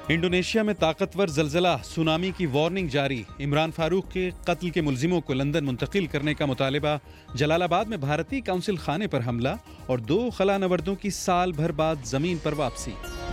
Indonesia میں طاقتور زلزلہ سونامی کی وارننگ جاری. عمران فاروق کے قتل کے ملزموں کو لندن منتقل کرنے کا مطالبہ. جلال آباد میں بھارتی قونصل خانے پر حملہ اور 2 خلا نوردوں کی سال بھر بعد زمین پر واپسی.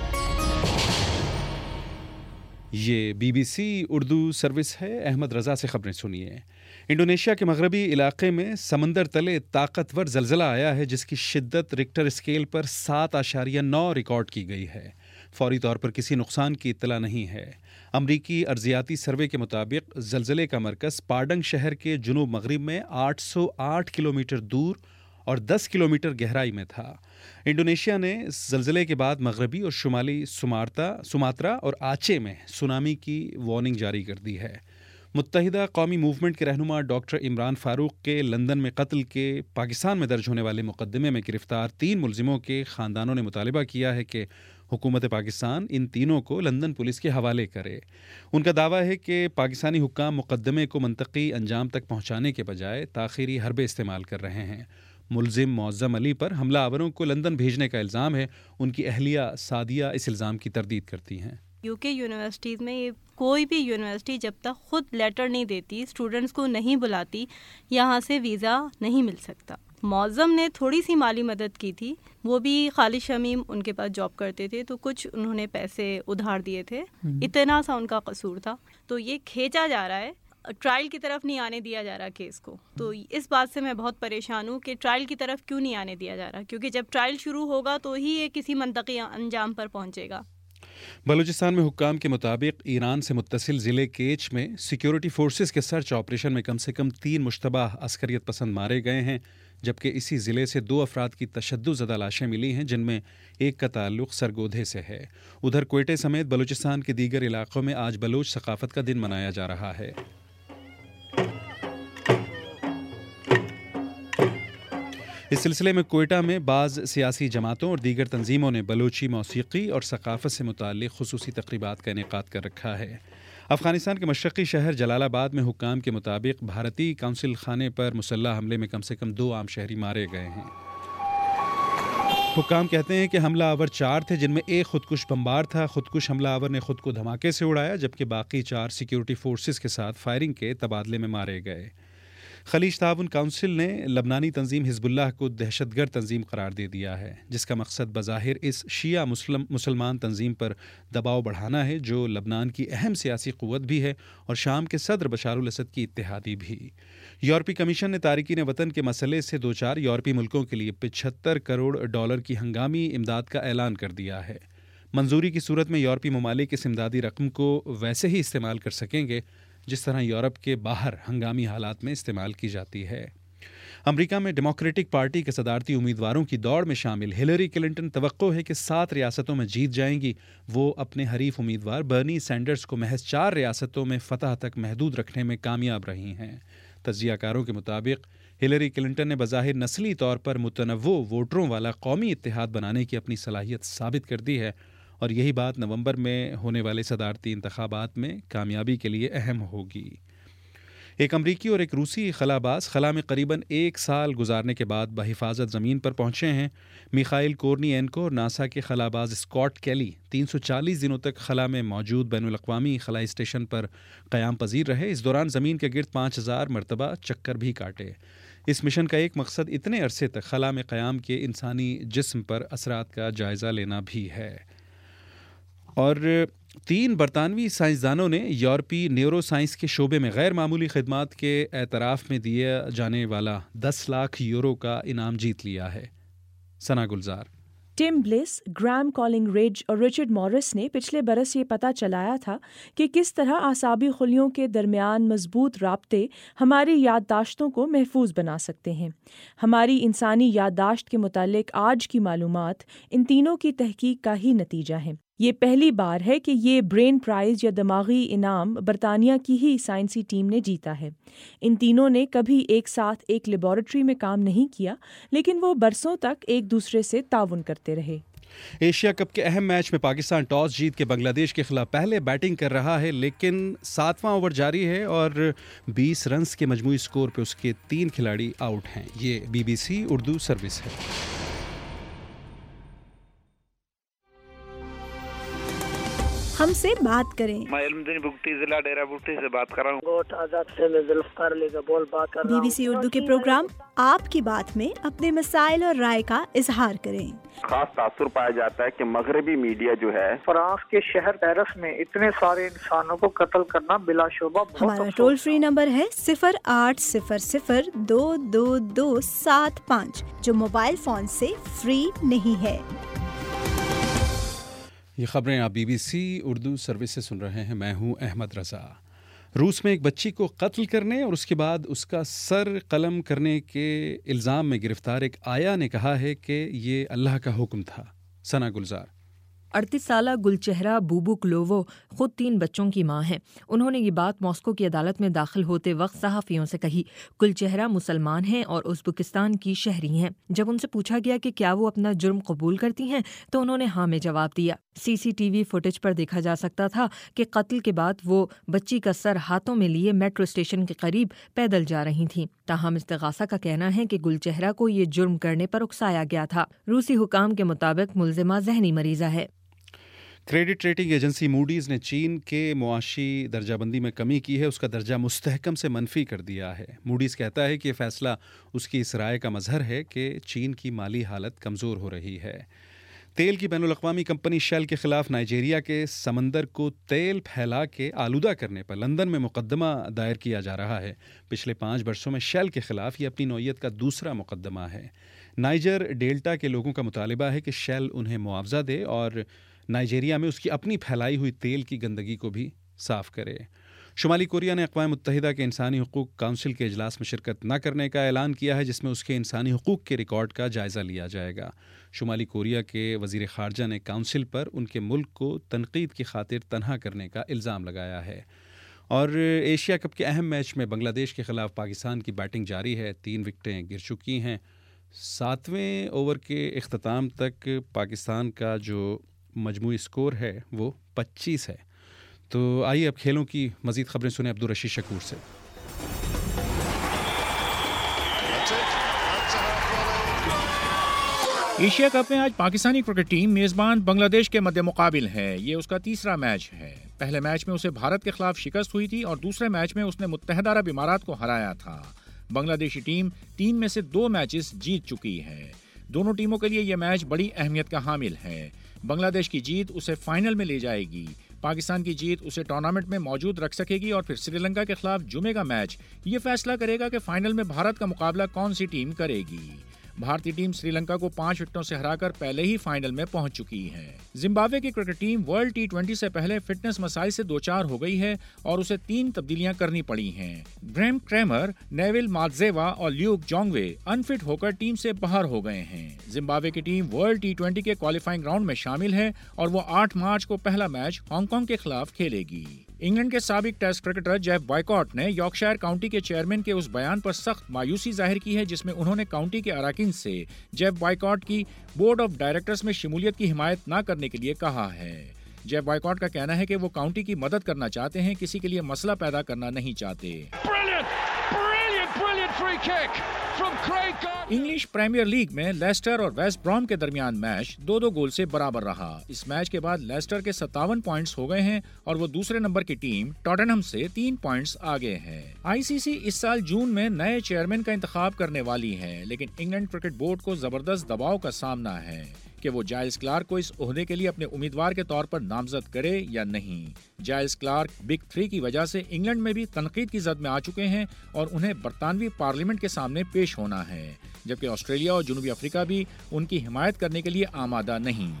یہ BBC اردو سروس ہے. احمد رضا سے خبریں سنیے. انڈونیشیا کے مغربی علاقے میں سمندر تلے طاقتور زلزلہ آیا ہے جس کی شدت ریکٹر اسکیل پر 7.9 ریکارڈ کی گئی ہے. فوری طور پر کسی نقصان کی اطلاع نہیں ہے. امریکی ارضیاتی سروے کے مطابق زلزلے کا مرکز پاڈنگ شہر کے جنوب مغرب میں 808 کلومیٹر دور اور 10 کلومیٹر گہرائی میں تھا. انڈونیشیا نے زلزلے کے بعد مغربی اور شمالی سماترا اور آچے میں سونامی کی وارننگ جاری کر دی ہے. متحدہ قومی موومنٹ کے رہنما ڈاکٹر عمران فاروق کے لندن میں قتل کے پاکستان میں درج ہونے والے مقدمے میں گرفتار 3 ملزموں کے خاندانوں نے مطالبہ کیا ہے کہ حکومت پاکستان ان تینوں کو لندن پولیس کے حوالے کرے. ان کا دعویٰ ہے کہ پاکستانی حکام مقدمے کو منطقی انجام تک پہنچانے کے بجائے تاخیری حربے استعمال کر رہے ہیں. ملزم معظم علی پر حملہ آوروں کو لندن بھیجنے کا الزام ہے. ان کی اہلیہ سعدیہ اس الزام کی تردید کرتی ہیں. UK یونیورسٹیز میں کوئی بھی یونیورسٹی جب تک خود لیٹر نہیں دیتی، اسٹوڈنٹس کو نہیں بلاتی، یہاں سے ویزا نہیں مل سکتا. معظم نے تھوڑی سی مالی مدد کی تھی، وہ بھی خالد شمیم ان کے پاس جاب کرتے تھے تو کچھ انہوں نے پیسے ادھار دیے تھے، اتنا سا ان کا قصور تھا. تو یہ کھینچا جا رہا ہے، ٹرائل کی طرف نہیں آنے دیا جا رہا کیس کو. تو اس بات سے میں بہت پریشان ہوں کہ ٹرائل کی طرف کیوں نہیں آنے دیا جا رہا، کیونکہ جب ٹرائل شروع ہوگا تو ہی یہ کسی منطقی انجام پر پہنچے گا. بلوچستان میں حکام کے مطابق ایران سے متصل ضلع کیچ میں سیکیورٹی فورسز کے سرچ آپریشن میں کم سے کم 3 مشتبہ عسکریت پسند مارے گئے ہیں، جبکہ اسی ضلع سے 2 افراد کی تشدد زدہ لاشیں ملی ہیں جن میں ایک کا تعلق سرگودھے سے ہے. ادھر کوئٹے سمیت بلوچستان کے دیگر علاقوں میں آج بلوچ ثقافت کا دن منایا جا رہا ہے. اس سلسلے میں کوئٹہ میں بعض سیاسی جماعتوں اور دیگر تنظیموں نے بلوچی موسیقی اور ثقافت سے متعلق خصوصی تقریبات کا انعقاد کر رکھا ہے. افغانستان کے مشرقی شہر جلال آباد میں حکام کے مطابق بھارتی قونصل خانے پر مسلح حملے میں کم سے کم 2 عام شہری مارے گئے ہیں. حکام کہتے ہیں کہ حملہ آور 4 تھے جن میں ایک خودکش بمبار تھا. خودکش حملہ آور نے خود کو دھماکے سے اڑایا جبکہ باقی 4 سیکیورٹی فورسز کے ساتھ فائرنگ کے تبادلے میں مارے گئے. خلیج تعاون کونسل نے لبنانی تنظیم حزب اللہ کو دہشت گرد تنظیم قرار دے دیا ہے، جس کا مقصد بظاہر اس شیعہ مسلمان تنظیم پر دباؤ بڑھانا ہے جو لبنان کی اہم سیاسی قوت بھی ہے اور شام کے صدر بشار الاسد کی اتحادی بھی. یورپی کمیشن نے تارکین وطن کے مسئلے سے 2-4 یورپی ملکوں کے لیے $75 کروڑ کی ہنگامی امداد کا اعلان کر دیا ہے. منظوری کی صورت میں یورپی ممالک اس امدادی رقم کو ویسے ہی استعمال کر سکیں گے جس طرح یورپ کے باہر ہنگامی حالات میں استعمال کی جاتی ہے. امریکہ میں ڈیموکریٹک پارٹی کے صدارتی امیدواروں کی دوڑ میں شامل ہلیری کلنٹن توقع ہے کہ 7 ریاستوں میں جیت جائیں گی. وہ اپنے حریف امیدوار برنی سینڈرز کو محض 4 ریاستوں میں فتح تک محدود رکھنے میں کامیاب رہی ہیں. تجزیہ کاروں کے مطابق ہلیری کلنٹن نے بظاہر نسلی طور پر متنوع ووٹروں والا قومی اتحاد بنانے کی اپنی صلاحیت ثابت کر دی ہے اور یہی بات نومبر میں ہونے والے صدارتی انتخابات میں کامیابی کے لیے اہم ہوگی. ایک امریکی اور ایک روسی خلاباز خلا میں قریباً 1 سال گزارنے کے بعد بحفاظت زمین پر پہنچے ہیں. میخائل کورنیینکو اور ناسا کے خلاباز اسکاٹ کیلی 340 دنوں تک خلا میں موجود بین الاقوامی خلائی اسٹیشن پر قیام پذیر رہے. اس دوران زمین کے گرد 5000 مرتبہ چکر بھی کاٹے. اس مشن کا ایک مقصد اتنے عرصے تک خلا میں قیام کے انسانی جسم پر اثرات کا جائزہ لینا بھی ہے. اور 3 برطانوی سائنسدانوں نے یورپی نیورو سائنس کے شعبے میں غیر معمولی خدمات کے اعتراف میں دیا جانے والا 10 لاکھ یورو کا انعام جیت لیا ہے. Sana Gulzar. Tim Bliss, Graham Collingridge اور رچرڈ مورس نے پچھلے برس یہ پتہ چلایا تھا کہ کس طرح اعصابی خلیوں کے درمیان مضبوط رابطے ہماری یادداشتوں کو محفوظ بنا سکتے ہیں. ہماری انسانی یادداشت کے متعلق آج کی معلومات ان تینوں کی تحقیق کا ہی نتیجہ ہے. یہ پہلی بار ہے کہ یہ برین پرائز یا دماغی انعام برطانیہ کی ہی سائنسی ٹیم نے جیتا ہے. ان تینوں نے کبھی ایک ساتھ ایک لیبارٹری میں کام نہیں کیا، لیکن وہ برسوں تک ایک دوسرے سے تعاون کرتے رہے. ایشیا کپ کے اہم میچ میں پاکستان ٹاس جیت کے بنگلہ دیش کے خلاف پہلے بیٹنگ کر رہا ہے، لیکن 7واں اوور جاری ہے اور 20 رنز کے مجموعی سکور پہ اس کے 3 کھلاڑی آؤٹ ہیں. یہ BBC اردو سروس ہے. ہم سے بات کریں۔ میں علمدین بگٹی ضلع ڈیرہ بگٹی سے بات کر رہا ہوں۔ گوٹ آزاد سے میں ذوالفقار علی کا بول بات کر رہا ہوں۔ BBC اردو کے پروگرام آپ کی بات میں اپنے مسائل اور رائے کا اظہار کریں۔ خاص تاثر پایا جاتا ہے کہ مغربی میڈیا جو ہے فرانس کے شہر پیرس میں اتنے سارے انسانوں کو قتل کرنا بلا شبہ بہت ہمارا ٹول فری نمبر ہے 0800-222-75 جو موبائل فون سے فری نہیں ہے۔ یہ خبریں آپ BBC اردو سروس سے سن رہے ہیں، میں ہوں احمد رضا۔ روس میں ایک بچی کو قتل کرنے اور اس کے بعد اس کا سر قلم کرنے کے الزام میں گرفتار ایک آیا نے کہا ہے کہ یہ اللہ کا حکم تھا۔ ثنا گلزار۔ 38 سالہ گلچہرہ بوبوکلوو خود 3 بچوں کی ماں ہیں۔ انہوں نے یہ بات ماسکو کی عدالت میں داخل ہوتے وقت صحافیوں سے کہی۔ گلچہرہ مسلمان ہیں اور ازبکستان کی شہری ہیں۔ جب ان سے پوچھا گیا کہ کیا وہ اپنا جرم قبول کرتی ہیں تو انہوں نے ہاں میں جواب دیا۔ CCTV فوٹیج پر دیکھا جا سکتا تھا کہ قتل کے بعد وہ بچی کا سر ہاتھوں میں لیے میٹرو اسٹیشن کے قریب پیدل جا رہی تھیں۔ تاہم استغاثہ کا کہنا ہے کہ گلچہرہ کو یہ جرم کرنے پر اکسایا گیا تھا۔ روسی حکام کے مطابق ملزمہ ذہنی مریضہ ہے۔ کریڈٹ ریٹنگ ایجنسی موڈیز نے چین کے معاشی درجہ بندی میں کمی کی ہے، اس کا درجہ مستحکم سے منفی کر دیا ہے۔ موڈیز کہتا ہے کہ یہ فیصلہ اس کی اس رائے کا مظہر ہے کہ چین کی مالی حالت کمزور ہو رہی ہے۔ تیل کی بین الاقوامی کمپنی شیل کے خلاف نائجیریا کے سمندر کو تیل پھیلا کے آلودہ کرنے پر لندن میں مقدمہ دائر کیا جا رہا ہے۔ پچھلے 5 برسوں میں شیل کے خلاف یہ اپنی نوعیت کا دوسرا مقدمہ ہے۔ نائجر ڈیلٹا کے لوگوں کا مطالبہ ہے کہ شیل انہیں معاوضہ دے اور نائجیریا میں اس کی اپنی پھیلائی ہوئی تیل کی گندگی کو بھی صاف کرے۔ شمالی کوریا نے اقوام متحدہ کے انسانی حقوق کونسل کے اجلاس میں شرکت نہ کرنے کا اعلان کیا ہے، جس میں اس کے انسانی حقوق کے ریکارڈ کا جائزہ لیا جائے گا۔ شمالی کوریا کے وزیر خارجہ نے کونسل پر ان کے ملک کو تنقید کی خاطر تنہا کرنے کا الزام لگایا ہے۔ اور ایشیا کپ کے اہم میچ میں بنگلہ دیش کے خلاف پاکستان کی بیٹنگ جاری ہے، 3 وکٹیں گر چکی ہیں۔ 7ویں اوور کے اختتام تک پاکستان کا جو مجموعی سکور ہے وہ 25 ہے۔ تو آئیے اب کھیلوں کی مزید خبریں سنیں عبدالرشید شکور سے۔ ایشیا کپ میں آج پاکستانی کرکٹ ٹیم میزبان بنگلہ دیش کے مد مقابل ہے۔ یہ اس کا تیسرا میچ ہے۔ پہلے میچ میں اسے بھارت کے خلاف شکست ہوئی تھی اور دوسرے میچ میں اس نے متحدہ عرب امارات کو ہرایا تھا۔ بنگلہ دیشی ٹیم 3 میں سے 2 میچز جیت چکی ہے۔ دونوں ٹیموں کے لیے یہ میچ بڑی اہمیت کا حامل ہے۔ بنگلہ دیش کی جیت اسے فائنل میں لے جائے گی۔ پاکستان کی جیت اسے ٹورنامنٹ میں موجود رکھ سکے گی اور پھر سری لنکا کے خلاف جمعے کا میچ یہ فیصلہ کرے گا کہ فائنل میں بھارت کا مقابلہ کون سی ٹیم کرے گی۔ بھارتی ٹیم سری لنکا کو 5 وکٹوں سے ہرا کر پہلے ہی فائنل میں پہنچ چکی ہے۔ زمبابوے کی کرکٹ ٹیم ورلڈ T20 سے پہلے فٹنس مسائل سے دوچار ہو گئی ہے اور اسے 3 تبدیلیاں کرنی پڑی ہیں۔ گریم کریمر، نیویل ماتزیوا اور لیوک جونگوے انفٹ ہو کر ٹیم سے باہر ہو گئے ہیں۔ زمبابوے کی ٹیم ورلڈ T20 کے کوالیفائنگ راؤنڈ میں شامل ہے اور وہ 8 مارچ کو پہلا میچ ہانگ کانگ کے خلاف کھیلے گی۔ انگلینڈ کے سابق ٹیسٹ کرکٹر جیف بائیکاٹ نے یارکشائر کاؤنٹی کے چیئرمین کے اس بیان پر سخت مایوسی ظاہر کی ہے جس میں انہوں نے کاؤنٹی کے اراکین سے جیف بائیکاٹ کی بورڈ آف ڈائریکٹرز میں شمولیت کی حمایت نہ کرنے کے لیے کہا ہے۔ جیف بائیکاٹ کا کہنا ہے کہ وہ کاؤنٹی کی مدد کرنا چاہتے ہیں، کسی کے لیے مسئلہ پیدا کرنا نہیں چاہتے۔ انگلش پریمیئر لیگ میں لیسٹر اور ویسٹ برام کے درمیان میچ 2-2 گول سے برابر رہا۔ اس میچ کے بعد لیسٹر کے 57 پوائنٹس ہو گئے ہیں اور وہ دوسرے نمبر کی ٹیم ٹاٹنہم سے 3 پوائنٹس آگے ہے۔ ICC اس سال جون میں نئے چیئرمین کا انتخاب کرنے والی ہے، لیکن انگلینڈ کرکٹ بورڈ کو زبردست دباؤ کا سامنا ہے کہ وہ جائلز کلارک کو اس عہدے کے لیے اپنے امیدوار کے طور پر نامزد کرے یا نہیں۔ جائلز کلارک بگ 3 کی وجہ سے انگلینڈ میں بھی تنقید کی زد میں آ چکے ہیں اور انہیں برطانوی پارلیمنٹ کے سامنے پیش ہونا ہے، جبکہ آسٹریلیا اور جنوبی افریقہ بھی ان کی حمایت کرنے کے لیے آمادہ نہیں۔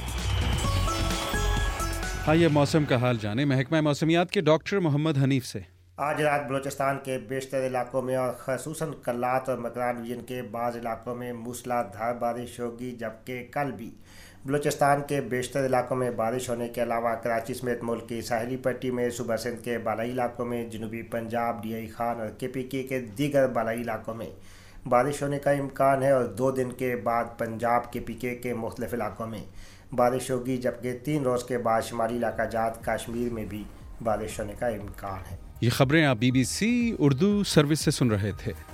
یہ موسم کا حال جانے محکمہ موسمیات کے ڈاکٹر محمد حنیف سے۔ آج رات بلوچستان کے بیشتر علاقوں میں اور خصوصاً کلات اور مکران ریجن کے بعض علاقوں میں موسلادھار بارش ہوگی، جبکہ کل بھی بلوچستان کے بیشتر علاقوں میں بارش ہونے کے علاوہ کراچی سمیت ملک کی ساحلی پٹی میں، صوبہ سندھ کے بالائی علاقوں میں، جنوبی پنجاب، DI خان اور KPK کے دیگر بالائی علاقوں میں بارش ہونے کا امکان ہے اور 2 دن کے بعد پنجاب KPK کے مختلف علاقوں میں بارش ہوگی، جبکہ 3 روز کے بعد شمالی علاقہ جات کشمیر میں بھی بارش ہونے کا امکان ہے۔ یہ خبریں آپ BBC اردو سروس سے سن رہے تھے۔